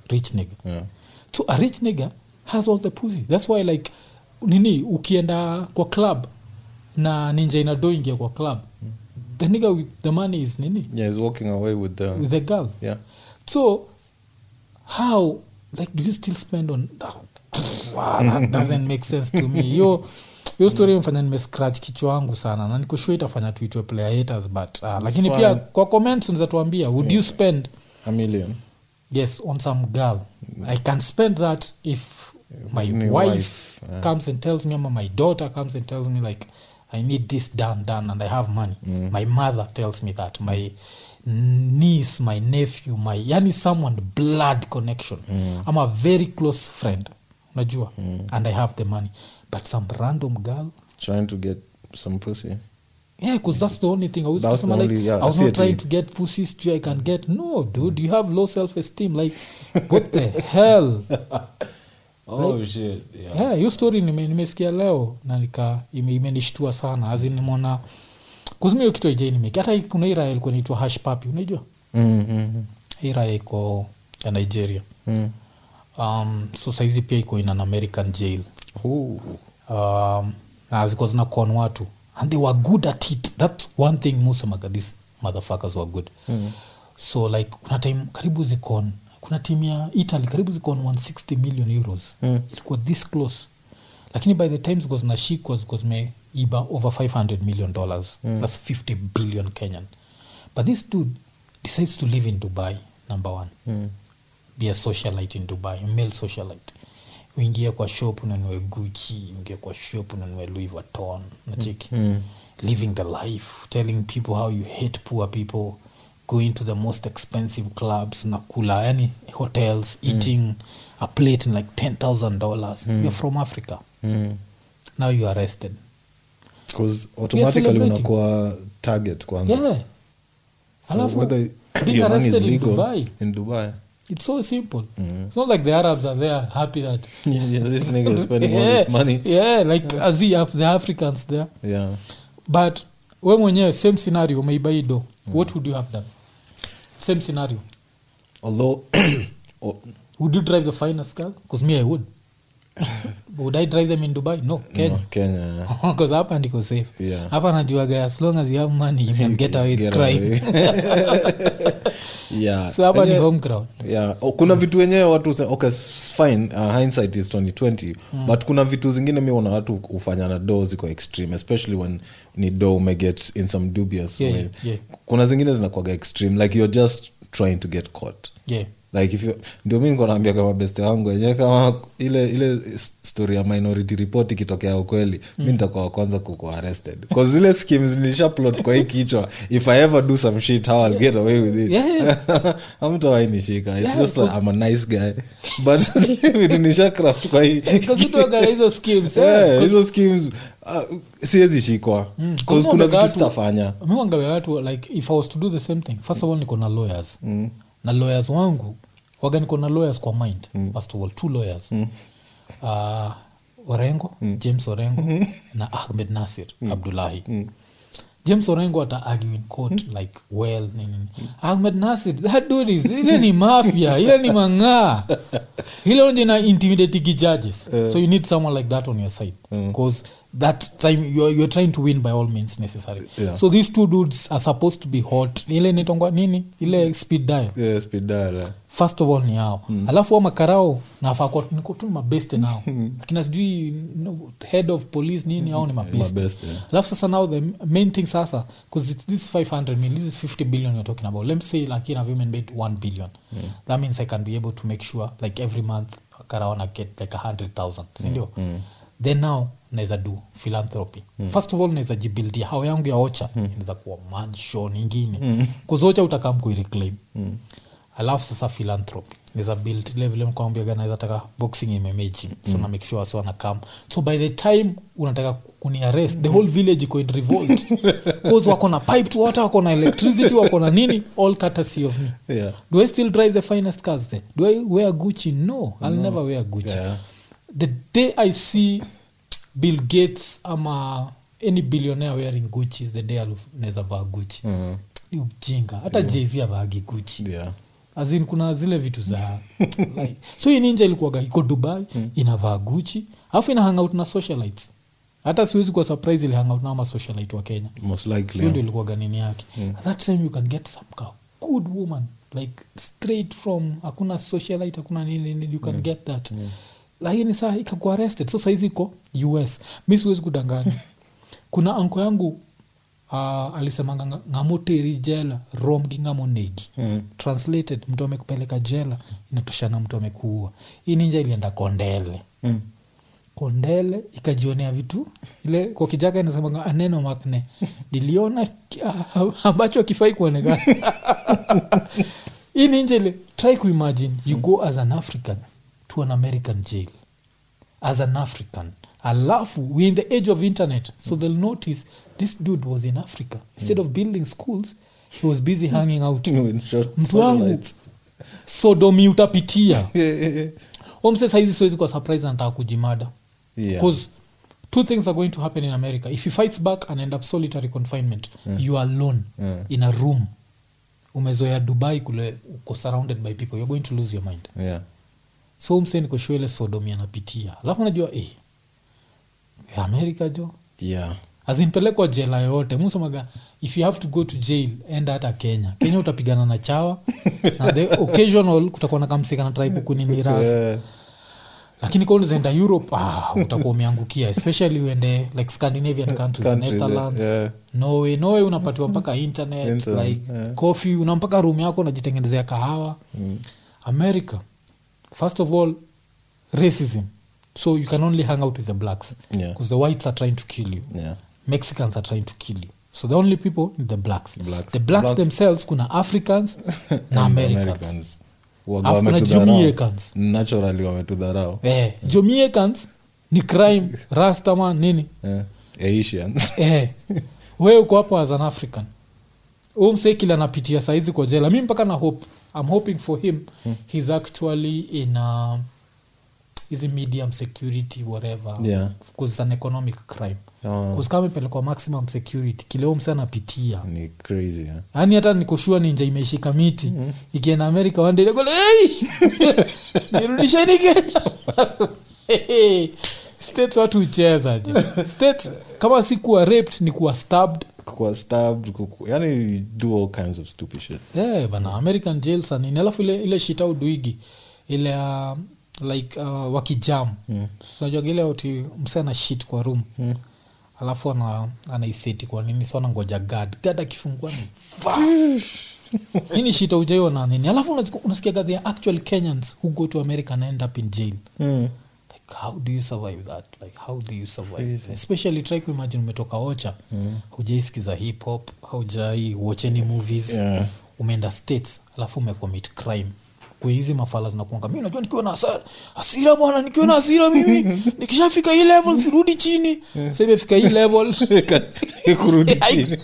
So a rich nigga has all the pussy. That's why like nini ukienda kwa club na ninja inadoingia kwa club, the nigga with the money is nini, he's walking away with the girl. So how like do you still spend on wow, that doesn't make sense to me. Yo story mfanya nimescratch kichwa wangu sana, na niko sure itafanya tuitwe player haters, but lakini pia kwa comments unaweza tuambia, would you spend 1 million on some girl? I can spend that if my wife comes and tells me, or my daughter comes and tells me like I need this done and I have money. My mother tells me that, my niece, my nephew, yani someone blood connection. I'm a very close friend, najua, and I have the money. But some random girl trying to get some pussy. Because that's the only thing. I was not trying to get pussies I can get. No, dude, you have low self-esteem. Like, what the hell? Shit. Hiyo story nimesikia leo na imenishtua sana. As in nimeona kuzimio kitu ije nimeki. Hata kuna ira ilikuwa inaitwa Hush Puppy, unajua? Ira iko ya Nigeria. So saizi pia iko in an American jail. Na ziko zina con watu, and they were good at it. That's one thing Musa Maga, these motherfuckers were good. So like kuna time karibu kuna team ya Italy karibu zikon 160 million euros. Ilikuwa this close, lakini by the times goes na shik was meiba over $500 million. That's 50 billion Kenyan. But this dude decides to live in Dubai, number one. Be a socialite in Dubai, a male socialite. Uingie kwa shop unanunue Gucci, uingie kwa shop unanunue Louis Vuitton, nachiki. Living the life, telling people how you hate poor people, going to the most expensive clubs, nakula, yani hotels, eating a plate in like $10,000. You're from Africa. Now you're arrested. Because automatically unakuwa target kwanza. Yeah. So whether your money is legal in Dubai. It's so simple. It's not like the Arabs are there happy that this nigga is spending all this money. Yeah, like the Africans there. Yeah. But we mwenyewe same scenario umeiba ido. What would you have done? Same scenario. Although would you drive the finest car? Because me I would. Would I drive them in Dubai? No, Kenya. No, Kenya. Because hapa ndiko safe. Yeah. Hapa najuaga as long as you have money you can get away with crime. Yeah. So hapa ni home ground. Yeah. Kuna vitu wenyewe watu say okay fine, hindsight is 2020 but kuna vitu zingine mimi naona watu ufanya na do ziko extreme, especially when ni do may get in some dubious way. Yeah. Kuna zingine zinakuwa extreme like you're just trying to get caught. Yeah. Like if you ndio mimi niko naambia kama best wangu yenyewe kama ile story ya Minority Report ikitokea ukweli mimi nitakuwa kwanza kuko arrested because zile schemes nilisha plot kwa hii kichwa if I ever do some shit how I'll get away with it. Yeah. I'm trying it's just like I'm a nice guy but it nisha craft kwa hii because you don't hizo schemes. Hizo schemes siwezi shikwa because kuna vitu sitafanya. Mimi wangalia watu like if I was to do the same thing first of all niko na lawyers. Na lawyers wangu waga niko na lawyers kwa mind. First of all 2 lawyers. Orengo, James Orengo na Ahmed Nasir Abdullahi. James Orengo ata argue in court like well nini. Ahmed Nasir that dude is ile ni mafia, ile ni manga. Ile ndio na intimidate judges. So you need someone like that on your side because that time you're trying to win by all means necessary. Yeah. So these 2 dudes are supposed to be hot. Ile nitongwa nini? Ile speed dial. Yeah, speed dial. First of all ni hao. Alafu wa makarao nafaa kwa niko tu mabeste nao. Kina sijui head of police nini hao ni mabeste. Alafu sasa now the main thing sasa because this 500 million, this is 50 billion you're talking about. Let me say like in women made 1 billion. That means I can be able to make sure like every month karao na get like 100,000. Sindio? Then now naweza do philanthropy. First of all naweza jibuildia hao yangu ya Ocha inaweza kuwa mansion nyingine. Cause Ocha utakam kuireclaim. Alafu sasa philanthropy naweza build level mkwambia gani naweza taka boxing MMA so na make sure so na come. So by the time unataka kuni arrest the whole village iko in revolt. Cause wako na pipe to water, wako na electricity, wako na nini, all courtesy of me. Yeah. Do I still drive the finest cars there? Do I wear Gucci? No, I'll never wear Gucci. Yeah. The day I see Bill Gates ama any billionaire wearing Gucci is the day I'll never wear Gucci. Ni ujinga. Hata Jay-Z avagi Gucci. Yeah. As in kuna zile vitu za like, so hii ninja ilikuwaga iko Dubai inavaa Gucci alafu ina hang out na socialites. Hata siwezi kuwa surprise ile hang out na ama socialite wa Kenya Most likely. Hiyo ndio ilikuwaga nini yake. At that time you can get some good woman like straight from hakuna socialite hakuna nini you can get that. Lakini saa ikakuwa arrested. So saizi iko US. Mimi siwezi kudanganya. Kuna anko yangu alisemanga ngamoteri jela romgi ngamonegi. Translated mtu amekupeleka jela inatoshana mtu amekuua. Hii ninja ilienda Kondele. Kondele ikajionea vitu ile kwa Kijaga inasemanga aneno makne niliona ambacho akifai kuonekana. Hii ninja ile try to imagine you go as an African to an American jail as an African. Alafu we in the age of internet so they'll notice this dude was in Africa instead of building schools he was busy hanging out. Mtu wangu sodomi utapitia. Omse saizi siwezi kwa surprise anataka kujimada. Because 2 things are going to happen in America. If he fights back and end up solitary confinement, you are alone in a room. Umezoea Dubai kule uko surrounded by people, you're going to lose your mind. So umse niko shwele sodomi anapitia. Alafu unajua America jo. Azinpelekwa jela yote. Musomaga if you have to go to jail enda hata Kenya. Kenya utapigana na chawa na the occasional kutakuwa na kamsika na try kukunini rasa. lakini kwa unaenda Europe utakuwa umeangukia, especially uende like Scandinavian countries Netherlands, Norway unapatiwa mpaka internet like coffee, una mpaka room yako unajitengenezea kahawa. America, first of all, racism, so you can only hang out with the blacks because the whites are trying to kill you. Mexicans are trying to kill you, so the only people are the blacks. The blacks themselves, kuna Africans na Americans. Kuna Jamaicans naturally wametudharau. Jamaicans ni crime, Rastaman nini, Asians. Wewe uko hapo as an African, msee kila anapitia saizi kwa jela. Mimi mpaka na hope, I'm hoping for him. He's actually in is a medium security whatever, because it's an economic crime. Because kama pelekwa maximum security, kileo msee anapitia ni crazy. Yani hata nikoshua ninja imeshika miti ikienda America one day go nirudisheni Kenya. States watu ucheza je. States kama si kuwa raped ni kuwa stabbed, yani do all kinds of stupid shit. Bana American jails and alafu ile shit au duigi ile like wakijam. So unajua ile uti msana shit kwa room. Alafu anaiseti kwa nini sio anangoja guard akifungua ni nini shit ujao na nini. Alafu unasikia that they are actual Kenyans who go to America and end up in jail. Like how do you survive that? Like how do you survive? Especially try to imagine umetoka Ocha, hujaisikiza hip hop, hujai watch any movies, umeenda States alafu umecommit crime. Kwa hizi mafala zinakuanga mimi unajua nikiwa na hasira bwana, nikiwa na hasira mimi nikishafika hii level sirudi chini. Sasa imefika hii level kurudi chini.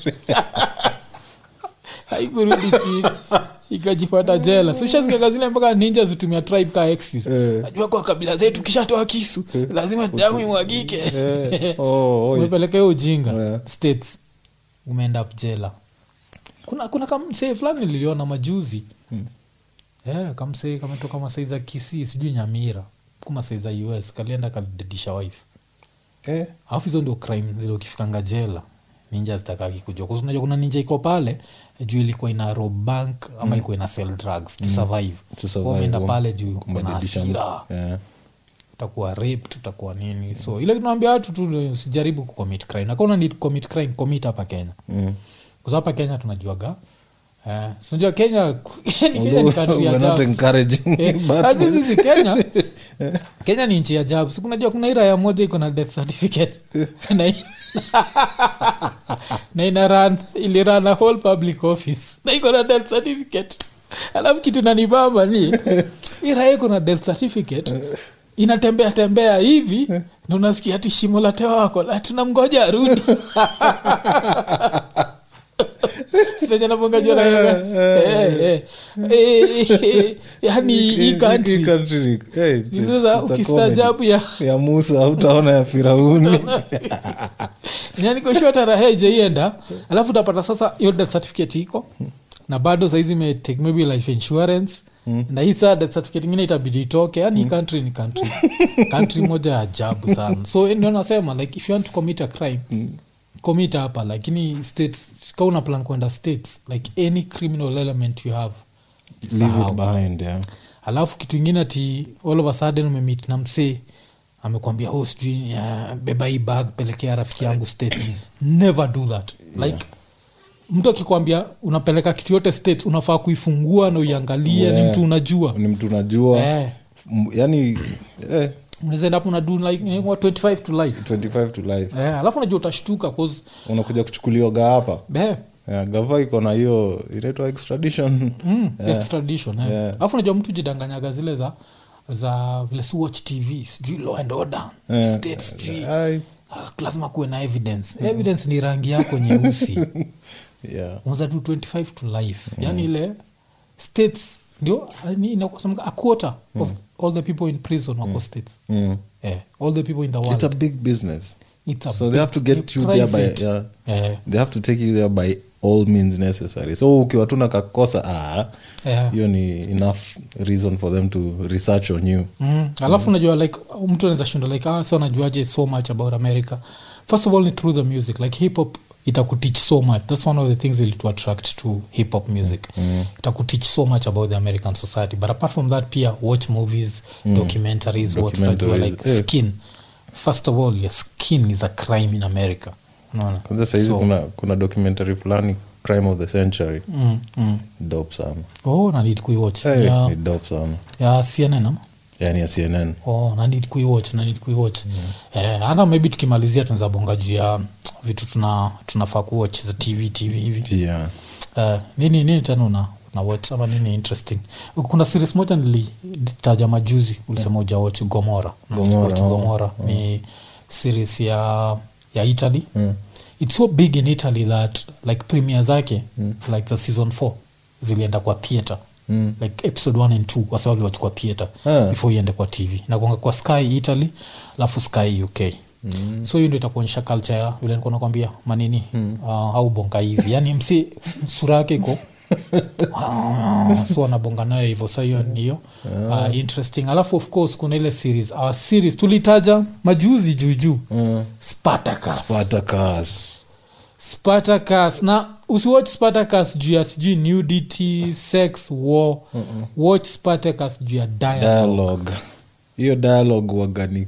Haikurudi chini. Ikajipata jela. So shasikia zile mpaka ninjas hutumia tribe ka excuse. Najua kwa kabila zetu kishatoa kisu lazima damu imwagike. Umepeleka ujinga. States umeenda up jela. Kuna kama msee fulani niliona majuzi. Kamsee kametoka masaiza za Kisii sijui Nyamira kuma saiza US kalienda kalidedisha wife. Alafu hizo ndio crime zile ukifikanga jela ninja zitakaki kujua. Kwa unajua kuna ninja iko pale juu ilikuwa ina rob bank ama iko ina sell drugs to survive. Wameenda pale juu kuna hasira. Utakuwa raped, utakuwa nini. So ile tunaambia watu tu usijaribu kucommit crime. Na kama ni commit crime, commit hapa Kenya. Kwa sababu hapa Kenya tunajuaga so unajua Kenya ni country ya ajabu. Sisi Kenya ni nchi ya ajabu. So unajua kuna ira ya moja iko na death certificate. Na ili run a whole public office. Na iko na death certificate. Alafu kitu nanibamba ni ira iko na death certificate. Inatembea hivi na unasikia ati shimo la tewa wako la tunamgoja arudi. Sasa naponga jora yani hii country sasa ukistaajabu ya Musa utaona ya Firauni. Yani kwa short raheje ienda alafu utapata sasa hiyo death certificate iko na bado saizi take maybe life insurance na hii death certificate nyingine itabidi itoke. Yani country ni country moja ya ajabu sana. So ndio nasema like if you want to commit a crime commit hapa, lakini states kama una plan kwenda states like any criminal element you have leave it behind. Alafu kitu kingine ati all of a sudden umemeet na msee amekwambia sijui beba hii bag pelekea rafiki yangu states. Never do that. Like mtu akikwambia unapeleka kitu yote states unafaa kuifungua na uiangalie. Ni mtu unajua yani mnaweza hapo na do like 25 to life. Alafu unajua utashtuka cause unakuja kuchukuliwa hapa. Gava iko na hiyo inaitwa extradition. Extradition. Alafu unajua mtu jidanganyaga zile za vile watch TV, sijui Law and Order, states sijui. Lazima kuwe na evidence. Evidence ni rangi yako nyeusi. Unaweza do 25 to life. Yani ile states ndio inakusema a quarter of all the people in prison wako states. All the people in the world. It's a big business. So they have to get you there by they have to take you there by all means necessary. So ukiwa tuna kakosa hiyo ni enough reason for them to research on you. Alafu unajua like mtu anaweza shinda like sio anajuaje so much about America. First of all ni through the music. Like hip hop itakuteach so much. That's one of the things that to attract to hip hop music. Itakuteach so much about the American society. But apart from that, pia watch movies, documentaries, what like Skin. First of all, your skin is a crime in America. No. Sasa hizi kuna documentary fulani, Crime of the Century. Dope sana. Oh, na need kuiwatch. Ni dope sana. Ya CNN. Yani ya CNN. Oh, na need kuiwatch. Ana maybe tukimalizia tunaweza bonga juu ya vitu tunafaa kuwatch za TV hivi. Yeah. Nini tena na watch ama nini interesting. Kuna series moja nilitaja majuzi ulisema watch Gomorrah. Ni series ya Italy. It's so big in Italy that like premiere zake like the season 4 zilienda kwa theater. Like episode 1 and 2 wasa waliwatch kwa theater before iende kwa TV. Na kwa Sky Italy alafu Sky UK. So hiyo ndio itakuonyesha culture ya vile nilikuwa nakwambia manini au bonga hivi. Yaani msi sura yake iko so anabonga nayo hivyo. So hiyo ndio interesting. Alafu of course kuna ile series tulitaja majuzi juu Spartacus. Na usiwatch Spartacus juu ya sijui nudity, sex, war. Watch Spartacus juu ya dialogue. Hiyo dialogue waga ni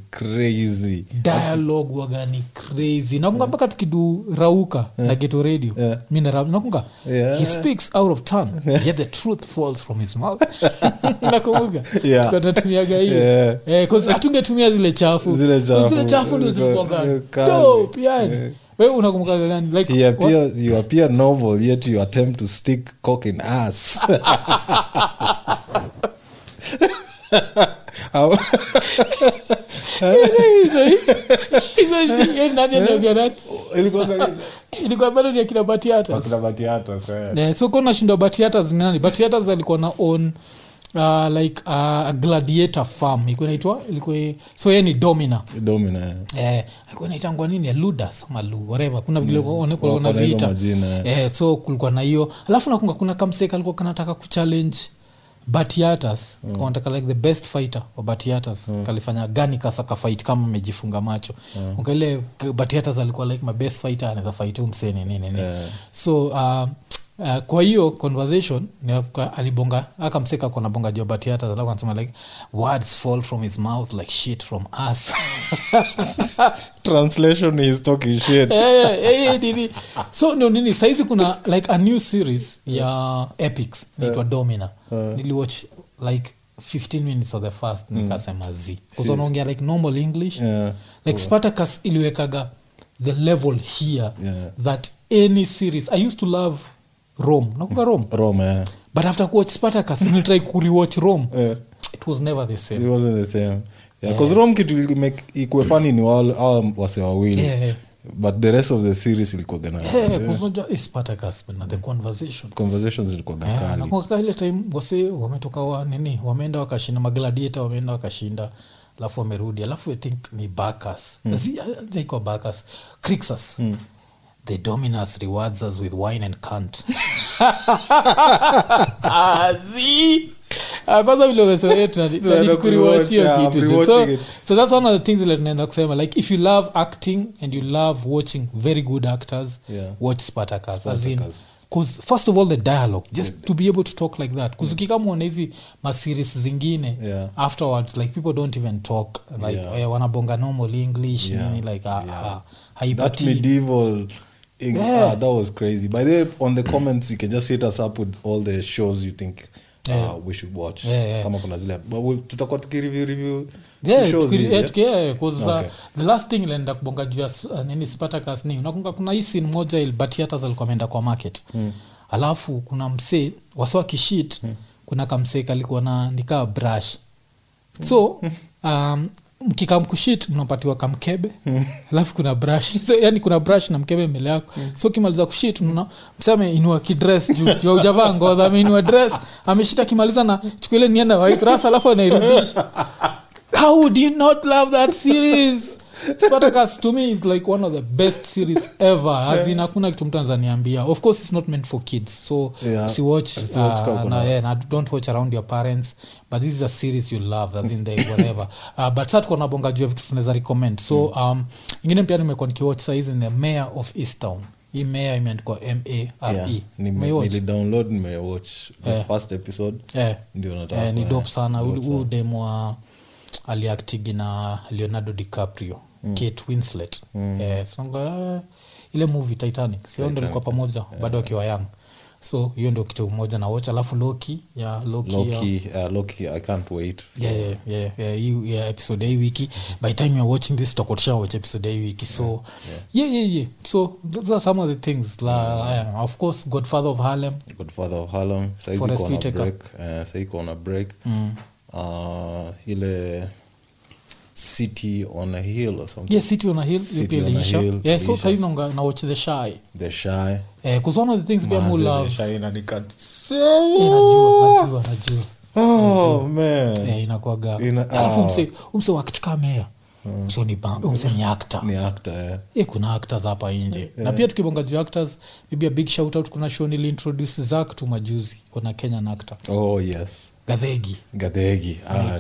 crazy. Nakunga mpaka tukidu Rauka na Geto Radio. Mimi nakunga he speaks out of tongue yet the truth falls from his mouth. Nakunga tukatumiaga hiyo. Cause hatungetumia zile chafu ndio tulikuwa dope yani. Wewe unakumbuka gani like you appear novel yet you attempt to stick cock in ass. Ilikuwa bado ni akina Batiatas. So kuna shindo Batiatas nani? Batiatas alikuwa na own like a gladiator farm ilikuwa so yeye ni Domina. Alikuwa anaitangwa nini ya Ludas ama whatever. Kuna vile wanaziita. So kulikuwa na hiyo. Alafu nakunga kuna kamseka alikuwa kanataka kuchallenge Batiatas. Kanataka like the best fighter wa Batiatas. Kalifanya gani kasa fight kama amejifunga macho. Ukale Batiatas alikuwa like my best fighter, anaweza fight mseni nini. So kwa hiyo conversation alibonga akamseka kona bonga jo Batiatas, alafu anasema like words fall from his mouth like shit from us. Translation is talking shit. So nini saizi kuna like a new series ya Epics inaitwa Domina. Niliwatch like 15 minutes of the first nikasema because wanaongea like normal English. Like Spartacus iliwekaga the level here that any series I used to love Rome. Nakumbuka Rome. But after watch Spartacus I try to rewatch Rome. It was never the same. It wasn't the same. Because Rome kitu make ikuwe funny ni all wase wawili. But the rest of the series ilikuwa gana. Kuzoja Spartacus na the conversations zilikuwa gakali. Nakumbuka ile time wase wametoka wameenda wakashinda magladiator, wameenda wakashinda. Alafu wamerudi. Alafu I think ni Bacchus. Zaiko Bacchus. Crixus. The Dominus rewards us with wine and cunt. Kwanza vile umesema so that's one of the things that naenda kusema like if you love acting and you love watching very good actors, watch Spartacus. As in, because first of all the dialogue just to be able to talk like that because ukikamuona hizi maseries zingine afterwards like people don't even talk like wanabonga normal English nini like that medieval that was crazy. By the way, on the comments you can just hit us up with all the shows you think we should watch. Kama kuna zile but tutakuwa tukireview shows because the last thing lenda kubonga juu nini Spartacus ni unakumbuka kuna hii scene moja ile Batiatas alikuwa ameenda kwa market. Alafu kuna msee waswa kishit kuna kamsee kalikuwa na nikaa brush. So mkikamkushit mnapatiwa kamkebe alafu kuna brush. So yani kuna brush na mkebe mbele yako. So kimaliza kushit mseme inua kidress juu hujavaa ngoza ameinua dress ameshita kimaliza na chukua ile nienda wipe rasa alafu anairudisha. How would you not love that series? Spartacus to me is like one of the best series ever. As in hakuna kitu mtu ananiambia. Of course it's not meant for kids. So si watch don't watch around your parents. But this is a series you love. As in the whatever. But sasa tuko na bonga juu vitu tunaweza recommend. So ingine pia nimekuwa nikiwatch size in the Mayor of Easttown. hii Mea imeandikwa MARE. Nilidownload nimewatch the first episode. Ndio nataka. Ni dope sana. Huyu demo aliacting na Leonardo DiCaprio, Kate Winslet. So ile movie Titanic. Sio ndio ilikuwa pamoja bado wakiwa young. So hiyo ndio kitu moja na watch. Alafu Loki I can't wait. Yeah, episode hii wiki. By the time you are watching this tutakotisha watch episode hii wiki. So yeah. So those are some of the things of course Godfather of Harlem. Saizi on a break. Ile City on a Hill or something. Yeah, City on a Hill. Yeah, so saizi na watch The Shy. Because one of the things we love. The Shy inanikat. Najua. Oh man. Inakuaga. Alafu umse wakitika Mea. So ni actor. Ni actor. Kuna actors hapa nje. Na pia tukibonga juu actors, maybe a big shout out kuna show nili introduce Zack tu majuzi. Kuna Kenyan actor. Oh yes. Gathegi.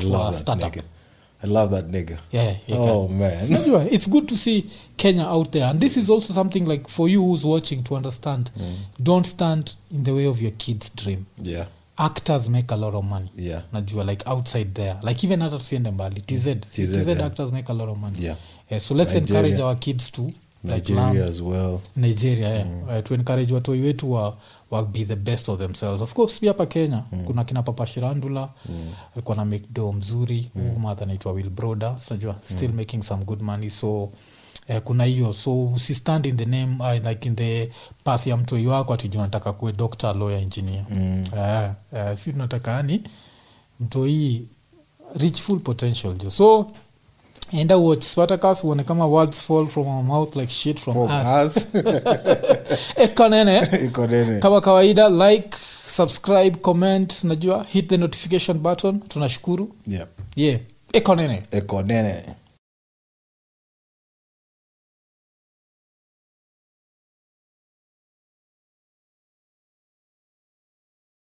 I love that nigga. Yeah. Man. So, it's good to see Kenya out there. And this is also something like for you who's watching to understand. Don't stand in the way of your kid's dream. Yeah. Actors make a lot of money. Yeah. Najua like outside there. Like even hata tusiende mbali. TZ actors make a lot of money. Yeah. So let's encourage our kids to Nigeria as well. Nigeria, to encourage watoi wetu wa be the best of themselves. Of course pia hapa Kenya kuna kina Papa Shirandula alikuwa na make do mzuri. Mother anaitwa Will Broda, sajua still making some good money. So kuna hiyo, so usistand in the name like in the path ya mtoi wako ati unataka kuwe doctor, lawyer, engineer. Si tunataka yani mtoi reach full potential jo. So enda watch Spartacus uone kama words fall from our mouth like shit from us. Ekonene. Kama kawaida, like, subscribe, comment, najua hit the notification button. Tunashukuru. Yeah. Ekonene.